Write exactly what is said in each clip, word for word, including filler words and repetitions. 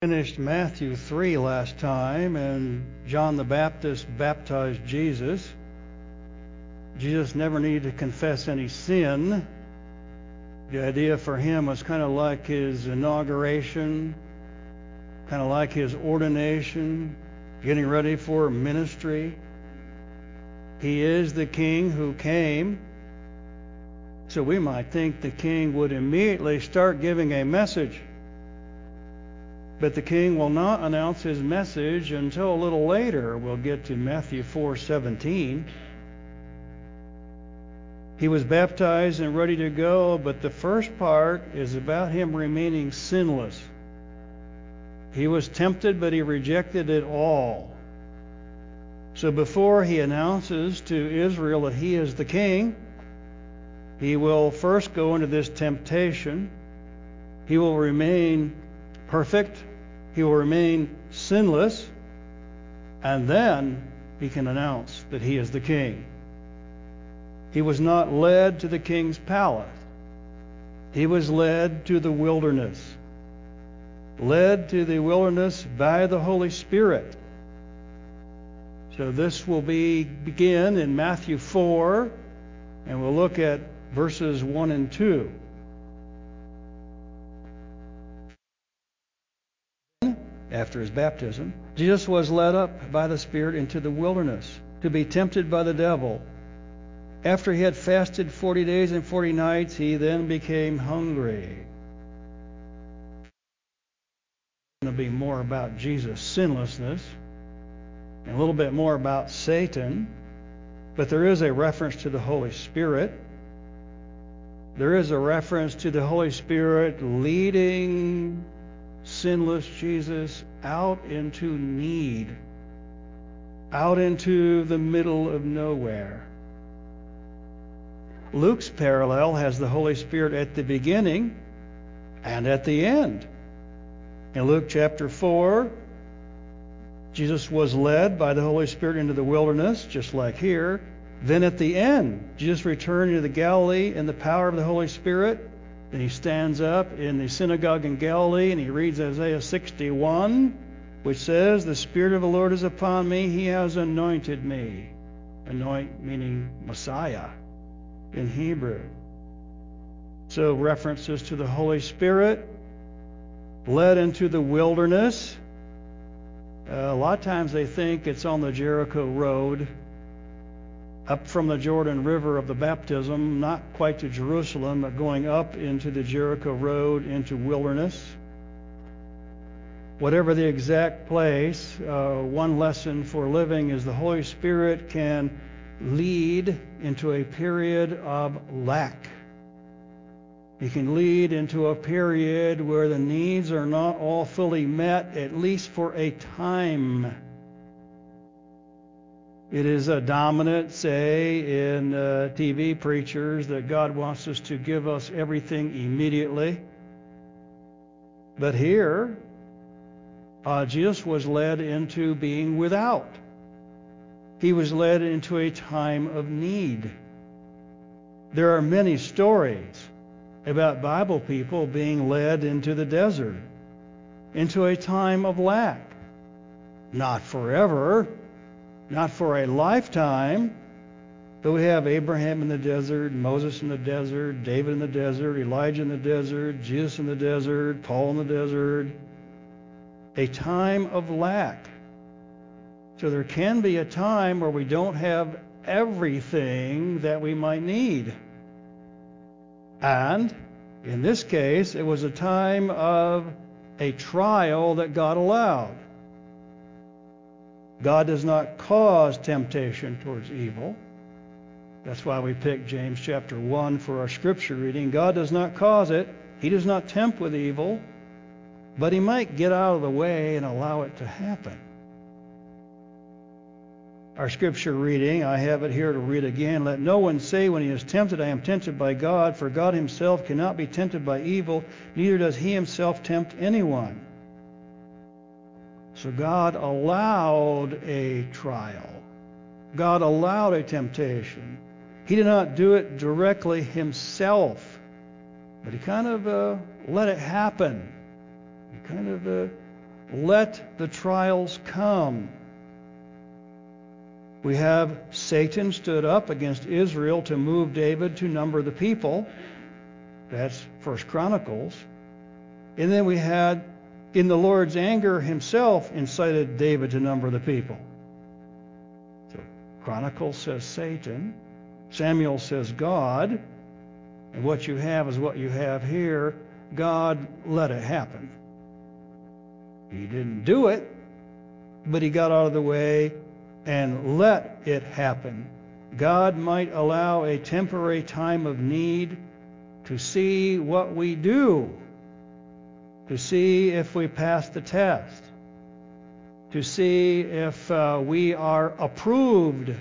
Finished Matthew three last time, and John the Baptist baptized Jesus. Jesus never needed to confess any sin. The idea for him was kind of like his inauguration, kind of like his ordination, getting ready for ministry. He is the king who came. So we might think the king would immediately start giving a message. But the king will not announce his message until a little later. We'll get to Matthew four seventeen. He was baptized and ready to go, but the first part is about him remaining sinless. He was tempted, but he rejected it all. So before he announces to Israel that he is the king, he will first go into this temptation. He will remain perfect. He will remain sinless, and then he can announce that he is the king. He was not led to the king's palace. He was led to the wilderness. Led to the wilderness by the Holy Spirit. So this will be begin in Matthew four, and we'll look at verses one and two. After his baptism, Jesus was led up by the Spirit into the wilderness to be tempted by the devil. After he had fasted forty days and forty nights, he then became hungry. It's going to be more about Jesus' sinlessness and a little bit more about Satan, but there is a reference to the Holy Spirit. There is a reference to the Holy Spirit leading sinless Jesus out into need, out into the middle of nowhere. Luke's parallel has the Holy Spirit at the beginning and at the end. In Luke chapter four, Jesus was led by the Holy Spirit into the wilderness, just like here. Then at the end, Jesus returned into the Galilee in the power of the Holy Spirit. Then he stands up in the synagogue in Galilee and he reads Isaiah sixty-one, which says, "The Spirit of the Lord is upon me. He has anointed me." Anoint meaning Messiah in Hebrew. So references to the Holy Spirit, led into the wilderness. Uh, a lot of times they think it's on the Jericho Road, up from the Jordan River of the baptism, not quite to Jerusalem, but going up into the Jericho Road, into wilderness. Whatever the exact place, uh, one lesson for living is the Holy Spirit can lead into a period of lack. He can lead into a period where the needs are not all fully met, at least for a time. It is a dominant, say, in uh, T V preachers that God wants us to give us everything immediately. But here, uh, Jesus was led into being without. He was led into a time of need. There are many stories about Bible people being led into the desert, into a time of lack. Not forever, not for a lifetime, but we have Abraham in the desert, Moses in the desert, David in the desert, Elijah in the desert, Jesus in the desert, Paul in the desert. A time of lack. So there can be a time where we don't have everything that we might need. And in this case, it was a time of a trial that God allowed. God does not cause temptation towards evil. That's why we picked James chapter one for our scripture reading. God does not cause it. He does not tempt with evil, but he might get out of the way and allow it to happen. Our scripture reading, I have it here to read again. "Let no one say when he is tempted, I am tempted by God, for God himself cannot be tempted by evil, neither does he himself tempt anyone." So God allowed a trial. God allowed a temptation. He did not do it directly himself, but he kind of uh, let it happen. He kind of uh, let the trials come. We have Satan stood up against Israel to move David to number the people. That's First Chronicles. And then we had, in the Lord's anger, himself incited David to number the people. So Chronicles says Satan. Samuel says God. And what you have is what you have here. God let it happen. He didn't do it, but he got out of the way and let it happen. God might allow a temporary time of need to see what we do, to see if we pass the test, to see if uh, we are approved.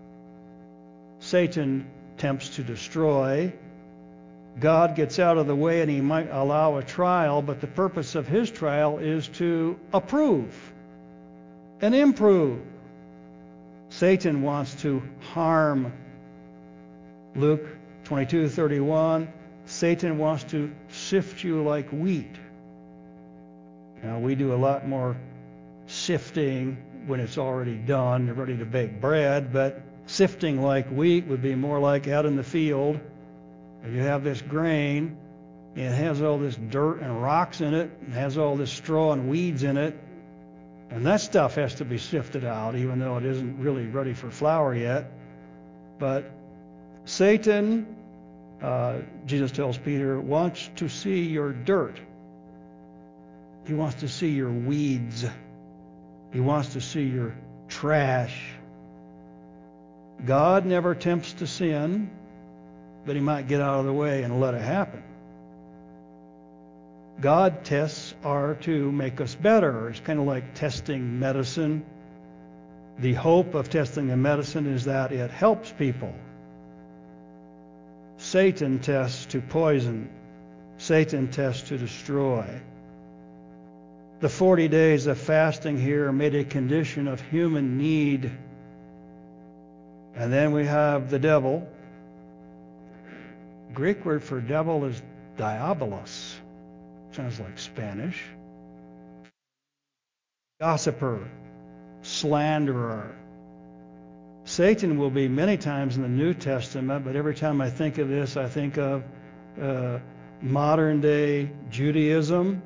Satan attempts to destroy. God gets out of the way and he might allow a trial, but the purpose of his trial is to approve and improve. Satan wants to harm. Luke twenty-two thirty-one, Satan wants to sift you like wheat. Now, we do a lot more sifting when it's already done, ready to bake bread, but sifting like wheat would be more like out in the field. And you have this grain, and it has all this dirt and rocks in it, and has all this straw and weeds in it, and that stuff has to be sifted out, even though it isn't really ready for flour yet. But Satan, uh, Jesus tells Peter, wants to see your dirt. He wants to see your weeds. He wants to see your trash. God never tempts to sin, but he might get out of the way and let it happen. God tests are to make us better. It's kind of like testing medicine. The hope of testing a medicine is that it helps people. Satan tests to poison. Satan tests to destroy. The forty days of fasting here made a condition of human need. And then we have the devil. Greek word for devil is diabolos. Sounds like Spanish. Gossiper, slanderer. Satan will be many times in the New Testament, but every time I think of this, I think of uh, modern day Judaism.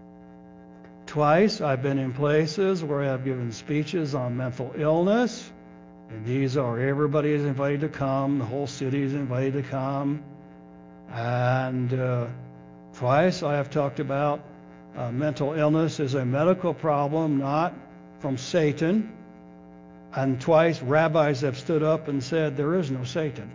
Twice I've been in places where I've given speeches on mental illness, and these are everybody is invited to come, the whole city is invited to come. And uh, twice I have talked about uh, mental illness as a medical problem, not from Satan. And twice rabbis have stood up and said, there is no Satan.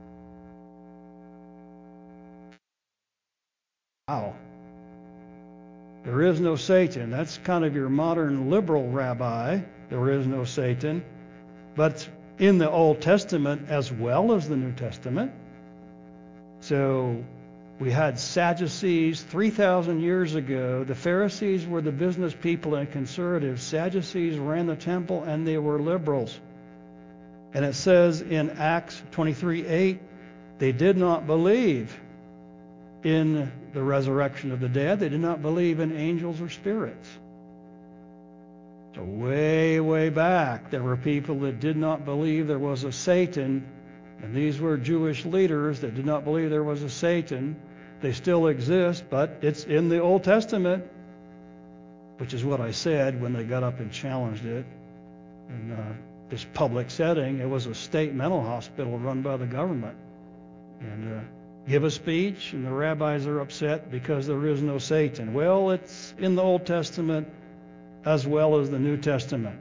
Wow. There is no Satan. That's kind of your modern liberal rabbi. There is no Satan. But in the Old Testament as well as the New Testament. So we had Sadducees three thousand years ago. The Pharisees were the business people and conservatives. Sadducees ran the temple and they were liberals. And it says in Acts twenty-three eight, they did not believe in the resurrection of the dead. They did not believe in angels or spirits. So way, way back, there were people that did not believe there was a Satan. And these were Jewish leaders that did not believe there was a Satan. They still exist, but it's in the Old Testament, which is what I said when they got up and challenged it in uh, this public setting. It was a state mental hospital run by the government. And uh, give a speech, and the rabbis are upset because there is no Satan. Well, it's in the Old Testament as well as the New Testament.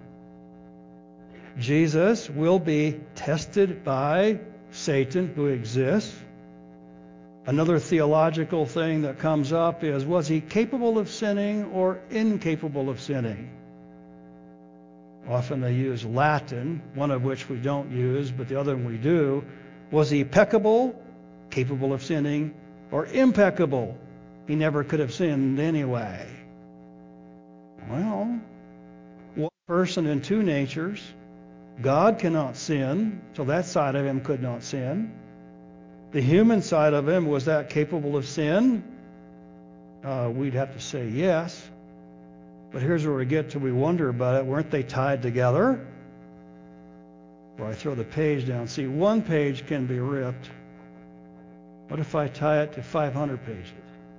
Jesus will be tested by Satan, who exists. Another theological thing that comes up is, was he capable of sinning or incapable of sinning? Often they use Latin, one of which we don't use, but the other one we do. Was he peccable, capable of sinning, or impeccable? He never could have sinned anyway. Well, one person and two natures. God cannot sin, so that side of him could not sin. The human side of him, was that capable of sin? Uh, we'd have to say yes. But here's where we get to, we wonder about it. Weren't they tied together? Or I throw the page down. See, one page can be ripped. What if I tie it to five hundred pages?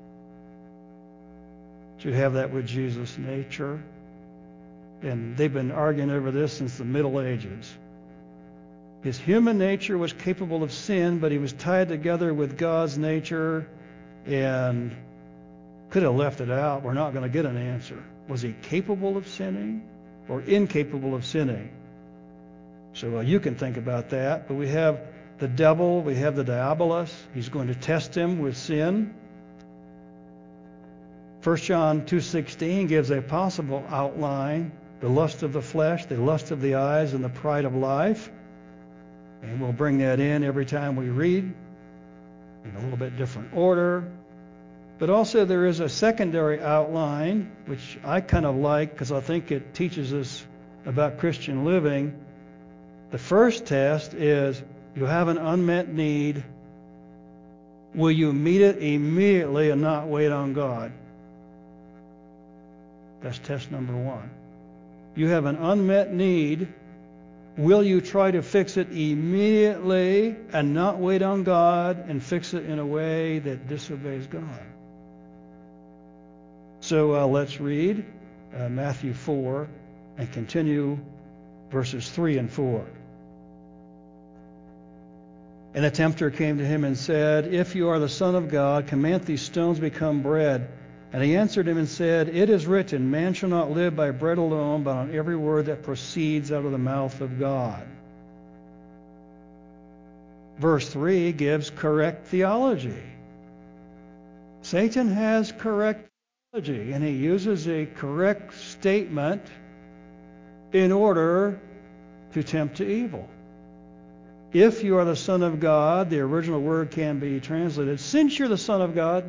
You have that with Jesus' nature. And they've been arguing over this since the Middle Ages. His human nature was capable of sin, but he was tied together with God's nature, and could have left it out. We're not going to get an answer. Was he capable of sinning or incapable of sinning? So uh, you can think about that. But we have the devil, we have the diabolos. He's going to test him with sin. First John two sixteen gives a possible outline: the lust of the flesh, the lust of the eyes, and the pride of life. And we'll bring that in every time we read in a little bit different order. But also there is a secondary outline, which I kind of like because I think it teaches us about Christian living. The first test is, you have an unmet need. Will you meet it immediately and not wait on God? That's test number one. You have an unmet need. Will you try to fix it immediately and not wait on God and fix it in a way that disobeys God? So uh, let's read uh, Matthew four and continue verses three and four. And the tempter came to him and said, "If you are the Son of God, command these stones become bread." And he answered him and said, "It is written, man shall not live by bread alone, but on every word that proceeds out of the mouth of God." Verse three gives correct theology. Satan has correct theology, and he uses a correct statement in order to tempt to evil. If you are the Son of God, the original word can be translated, since you're the Son of God,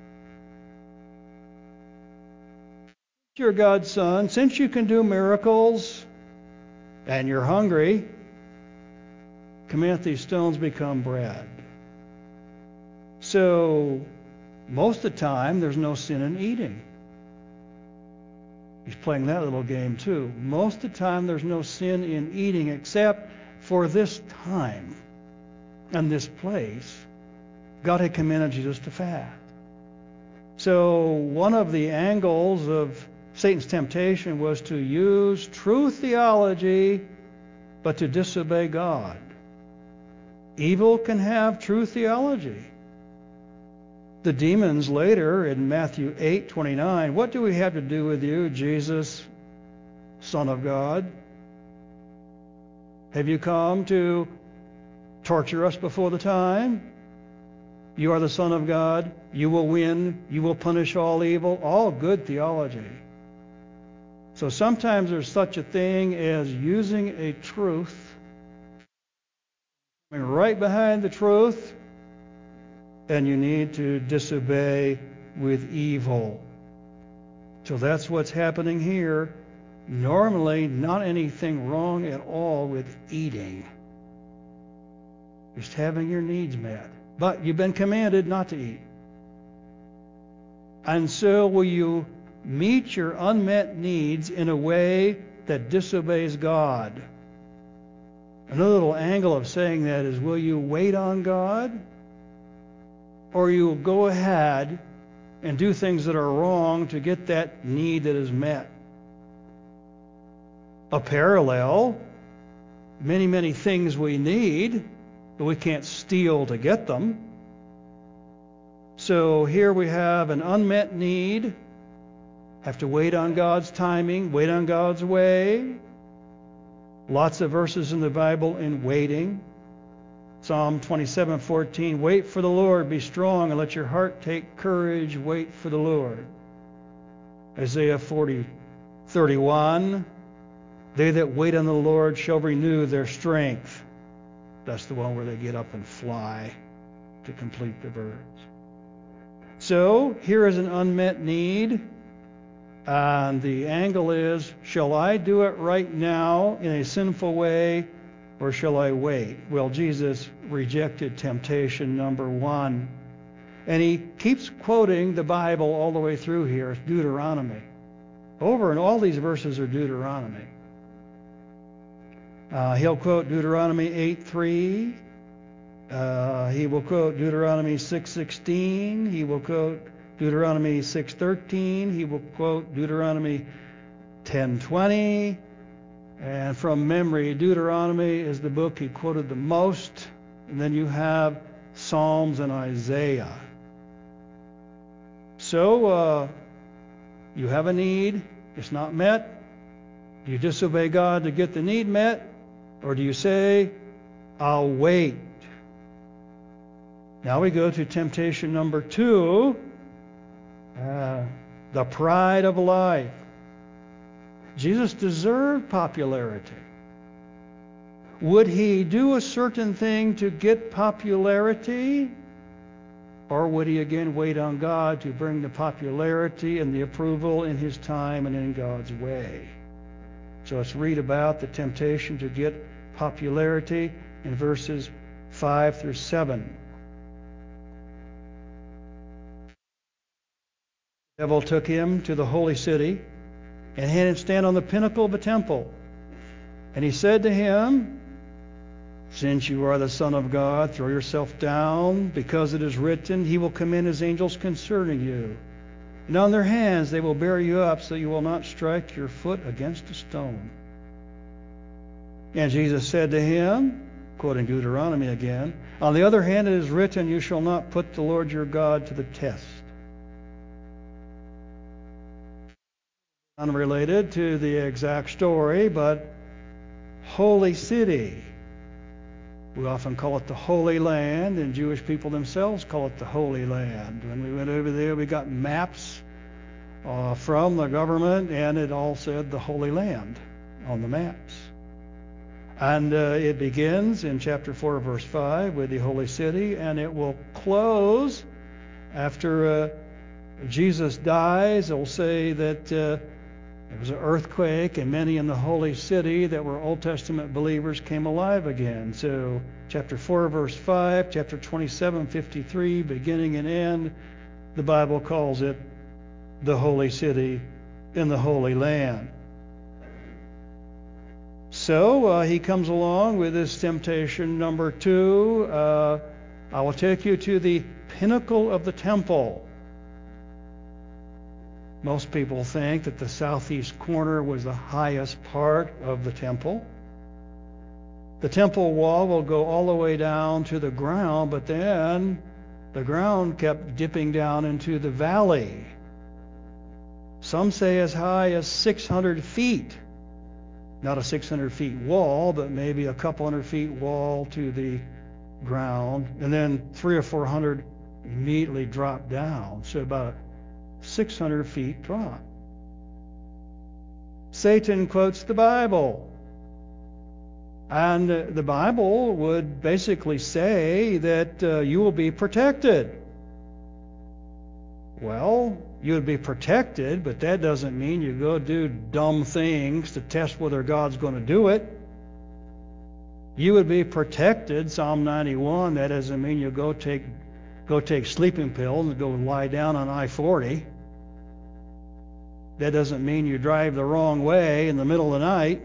you're God's son, since you can do miracles and you're hungry, command these stones become bread. So most of the time there's no sin in eating. He's playing that little game too. Most of the time there's no sin in eating, except for this time and this place. God had commanded Jesus to fast. So one of the angles of Satan's temptation was to use true theology, but to disobey God. Evil can have true theology. The demons later in Matthew eight twenty-nine, "What do we have to do with you, Jesus, Son of God? Have you come to torture us before the time? You are the Son of God. You will win. You will punish all evil." All good theology. So sometimes there's such a thing as using a truth, coming right behind the truth, and you need to disobey with evil. So that's what's happening here. Normally, not anything wrong at all with eating. Just having your needs met. But you've been commanded not to eat. And so will you meet your unmet needs in a way that disobeys God? Another little angle of saying that is, will you wait on God? Or you will go ahead and do things that are wrong to get that need that is met? A parallel, many, many things we need, but we can't steal to get them. So here we have an unmet need. Have to wait on God's timing, wait on God's way. Lots of verses in the Bible in waiting. Psalm twenty-seven fourteen, "Wait for the Lord, be strong, and let your heart take courage, wait for the Lord." Isaiah forty thirty-one, "They that wait on the Lord shall renew their strength." That's the one where they get up and fly to complete the verse. So here is an unmet need. And the angle is, shall I do it right now in a sinful way, or shall I wait? Well, Jesus rejected temptation number one. And he keeps quoting the Bible all the way through here. It's Deuteronomy. over, and all these verses are Deuteronomy. Uh, he'll quote Deuteronomy eight three. Uh, he will quote Deuteronomy six sixteen. He will quote Deuteronomy six thirteen. He will quote Deuteronomy ten twenty. And from memory, Deuteronomy is the book he quoted the most. And then you have Psalms and Isaiah. So uh, you have a need. It's not met. Do you disobey God to get the need met? Or do you say, I'll wait? Now we go to temptation number two, uh, the pride of life. Jesus deserved popularity. Would he do a certain thing to get popularity? Or would he again wait on God to bring the popularity and the approval in his time and in God's way? So let's read about the temptation to get popularity in verses five through seven. The devil took him to the holy city and had him stand on the pinnacle of the temple. And he said to him, since you are the Son of God, throw yourself down, because it is written, he will command his angels concerning you. And on their hands they will bear you up, so you will not strike your foot against a stone. And Jesus said to him, quoting Deuteronomy again, on the other hand it is written, you shall not put the Lord your God to the test. Unrelated to the exact story, but holy city. We often call it the Holy Land, and Jewish people themselves call it the Holy Land. When we went over there, we got maps uh, from the government, and it all said the Holy Land on the maps. And uh, it begins in chapter four, verse five, with the holy city, and it will close after uh, Jesus dies. It will say that uh, there was an earthquake, and many in the holy city that were Old Testament believers came alive again. So chapter four, verse five, chapter twenty-seven, fifty-three, beginning and end, the Bible calls it the holy city in the Holy Land. So uh, he comes along with this temptation number two. Uh, I will take you to the pinnacle of the temple. Most people think that the southeast corner was the highest part of the temple. The temple wall will go all the way down to the ground, but then the ground kept dipping down into the valley. Some say as high as six hundred feet. Not a six hundred feet wall, but maybe a couple hundred feet wall to the ground, and then three or four hundred immediately drop down. So about six hundred feet drop. Satan quotes the Bible. And uh, the Bible would basically say that uh, you will be protected. Well, you would be protected, but that doesn't mean you go do dumb things to test whether God's going to do it. You would be protected, Psalm ninety-one, that doesn't mean you go take go take sleeping pills and go lie down on I forty. That doesn't mean you drive the wrong way in the middle of the night.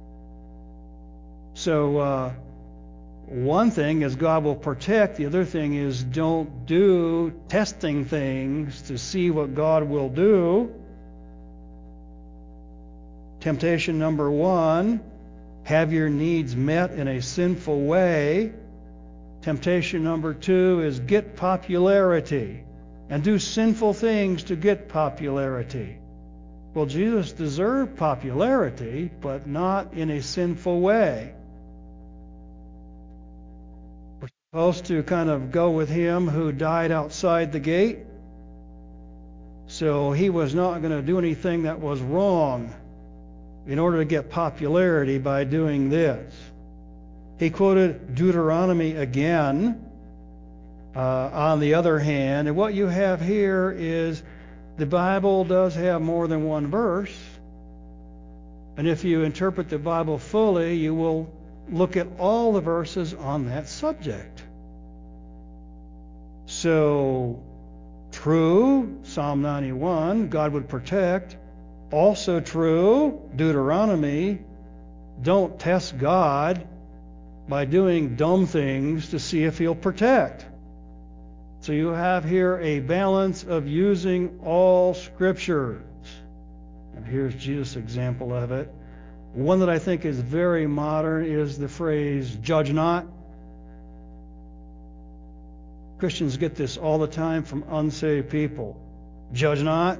So uh, one thing is God will protect. The other thing is don't do testing things to see what God will do. Temptation number one, have your needs met in a sinful way. Temptation number two is get popularity and do sinful things to get popularity. Well, Jesus deserved popularity, but not in a sinful way. We're supposed to kind of go with him who died outside the gate. So he was not going to do anything that was wrong in order to get popularity by doing this. He quoted Deuteronomy again, uh, on the other hand. And what you have here is the Bible does have more than one verse. And if you interpret the Bible fully, you will look at all the verses on that subject. So, true, Psalm ninety-one, God would protect. Also true, Deuteronomy, don't test God by doing dumb things to see if He'll protect. So you have here a balance of using all Scriptures. And here's Jesus' example of it. One that I think is very modern is the phrase, judge not. Christians get this all the time from unsaved people. Judge not.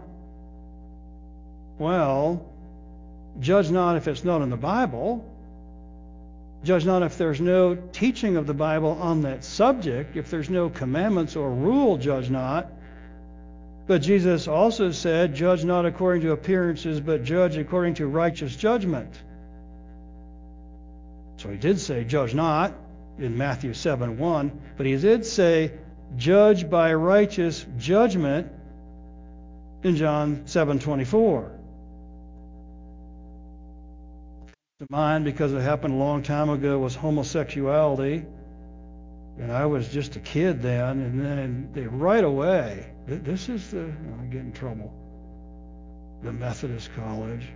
Well, judge not if it's not in the Bible. Judge not if there's no teaching of the Bible on that subject. If there's no commandments or rule, judge not. But Jesus also said, judge not according to appearances, but judge according to righteous judgment. So He did say, judge not, in Matthew seven one, but He did say, judge by righteous judgment in John seven twenty-four. To mind, because it happened a long time ago, was homosexuality. And I was just a kid then, and then they right away, this is the, I get in trouble, the Methodist College.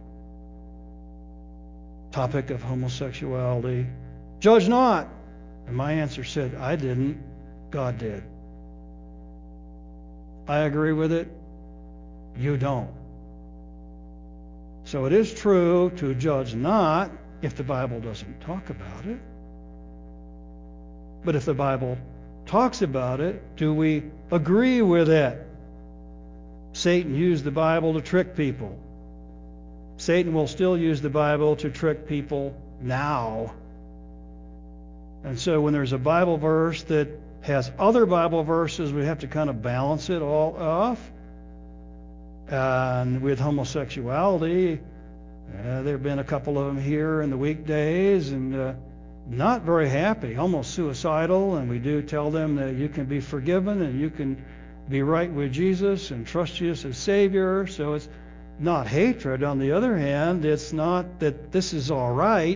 Topic of homosexuality. Judge not. And my answer said, I didn't, God did. I agree with it, you don't. So it is true to judge not if the Bible doesn't talk about it. But if the Bible talks about it, do we agree with it? Satan used the Bible to trick people. Satan will still use the Bible to trick people now. And so when there's a Bible verse that has other Bible verses, we have to kind of balance it all off. And with homosexuality, uh, there have been a couple of them here in the weekdays, and uh, not very happy, almost suicidal, and we do tell them that you can be forgiven and you can be right with Jesus and trust Jesus as Savior. So it's not hatred. On the other hand, it's not that this is all right.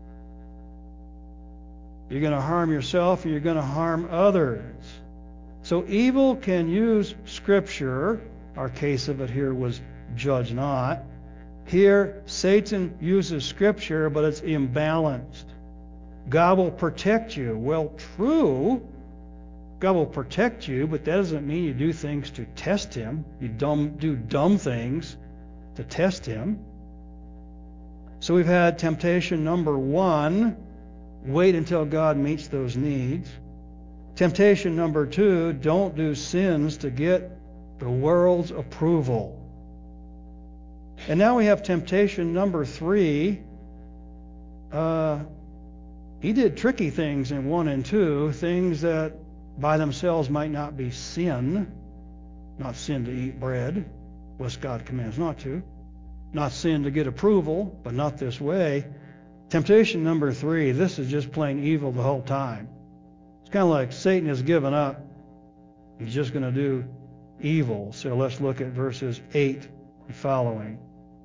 You're going to harm yourself and you're going to harm others. So evil can use Scripture. Our case of it here was judge not. Here, Satan uses Scripture, but it's imbalanced. God will protect you. Well, true, God will protect you, but that doesn't mean you do things to test Him. You dumb, do dumb things to test Him. So we've had temptation number one, wait until God meets those needs. Temptation number two, don't do sins to get the world's approval. And now we have temptation number three. Uh, he did tricky things in one and two, things that by themselves might not be sin. Not sin to eat bread, lest God commands not to. Not sin to get approval, but not this way. Temptation number three, this is just plain evil the whole time. It's kind of like Satan has given up. He's just going to do evil. So let's look at verses eight and following.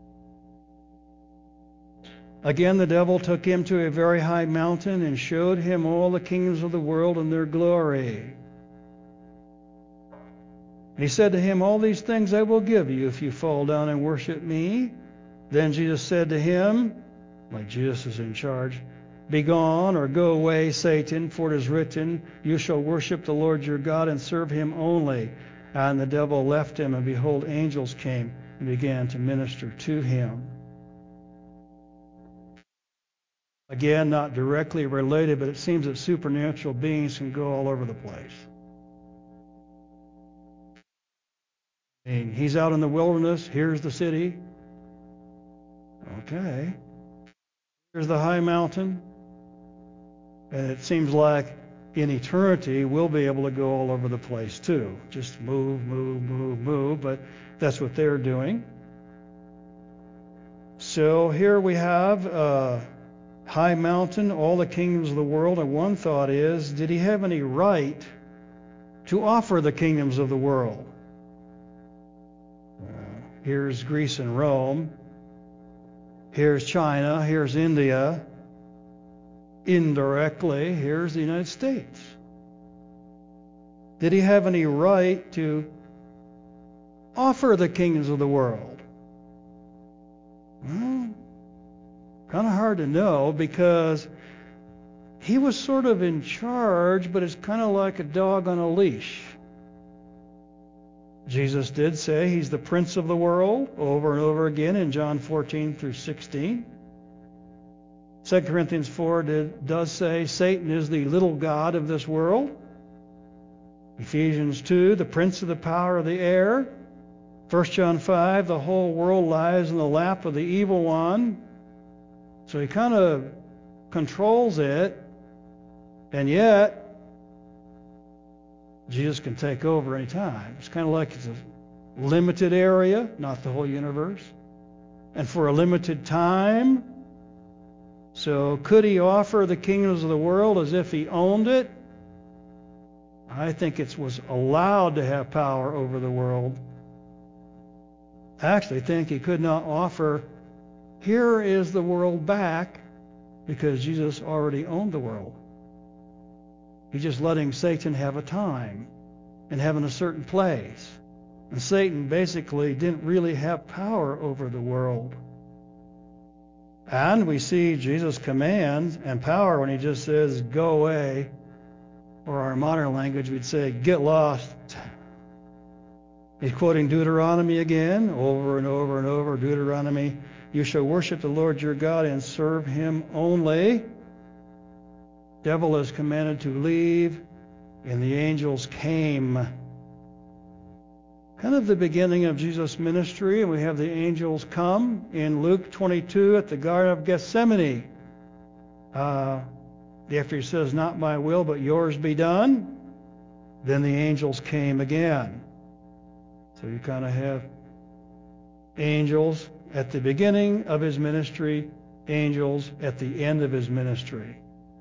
Again, the devil took him to a very high mountain and showed him all the kingdoms of the world and their glory. And he said to him, all these things I will give you if you fall down and worship me. Then Jesus said to him, like Jesus is in charge, begone or go away, Satan, for it is written, you shall worship the Lord your God and serve Him only. And the devil left him, and behold, angels came and began to minister to him. Again, not directly related, but it seems that supernatural beings can go all over the place. And he's out in the wilderness. Here's the city. Okay. Here's the high mountain. And it seems like in eternity, we'll be able to go all over the place too. Just move, move, move, move. But that's what they're doing. So here we have a high mountain, all the kingdoms of the world. And one thought is, did he have any right to offer the kingdoms of the world? Uh, here's Greece and Rome. Here's China. Here's India. Indirectly, here's the United States. Did he have any right to offer the kingdoms of the world? Well, kind of hard to know, because he was sort of in charge, but it's kind of like a dog on a leash. Jesus did say he's the prince of the world over and over again in John fourteen through sixteen. Second Corinthians four did, does say Satan is the little god of this world. Ephesians two, the prince of the power of the air. First John five, the whole world lies in the lap of the evil one. So he kind of controls it, and yet Jesus can take over any time. It's kind of like it's a limited area, not the whole universe, and for a limited time. So could he offer the kingdoms of the world as if he owned it? I think it was allowed to have power over the world. I actually think he could not offer, here is the world back, because Jesus already owned the world. He's just letting Satan have a time and have in a certain place. And Satan basically didn't really have power over the world. And we see Jesus' commands and power when he just says, go away. Or our modern language, we'd say, get lost. He's quoting Deuteronomy again, over and over and over. Deuteronomy, you shall worship the Lord your God and serve him only. Devil is commanded to leave, and the angels came. Kind of the beginning of Jesus' ministry, and we have the angels come in Luke twenty-two at the Garden of Gethsemane. Uh, after he says, not my will, but yours be done, then the angels came again. So you kind of have angels at the beginning of his ministry, angels at the end of his ministry.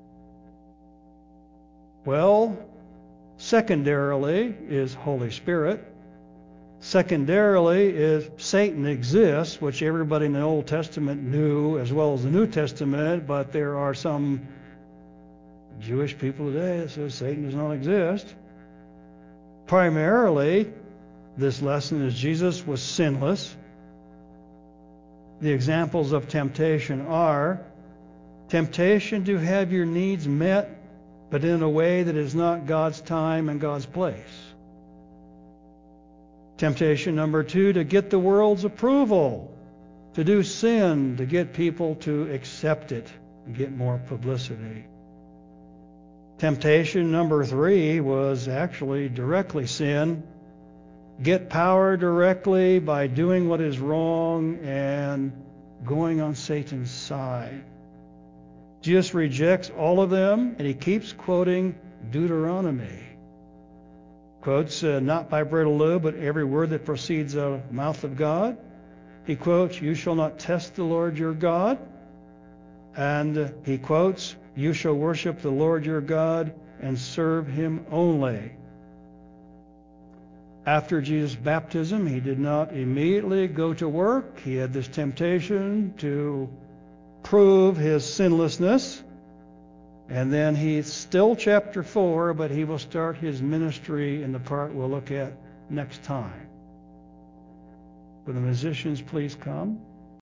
Well, secondarily is Holy Spirit. Secondarily is Satan exists, which everybody in the Old Testament knew as well as the New Testament, but there are some Jewish people today that say Satan does not exist. Primarily, this lesson is Jesus was sinless. The examples of temptation are temptation to have your needs met, but in a way that is not God's time and God's place. Temptation number two, to get the world's approval, to do sin, to get people to accept it and get more publicity. Temptation number three was actually directly sin. Get power directly by doing what is wrong and going on Satan's side. Jesus rejects all of them, and he keeps quoting Deuteronomy. Quotes, uh, not by bread alone, but every word that proceeds out of the mouth of God. He quotes, you shall not test the Lord your God. And uh, he quotes, you shall worship the Lord your God and serve him only. After Jesus' baptism, he did not immediately go to work. He had this temptation to prove his sinlessness. And then he's still chapter four, but he will start his ministry in the part we'll look at next time. Will the musicians please come?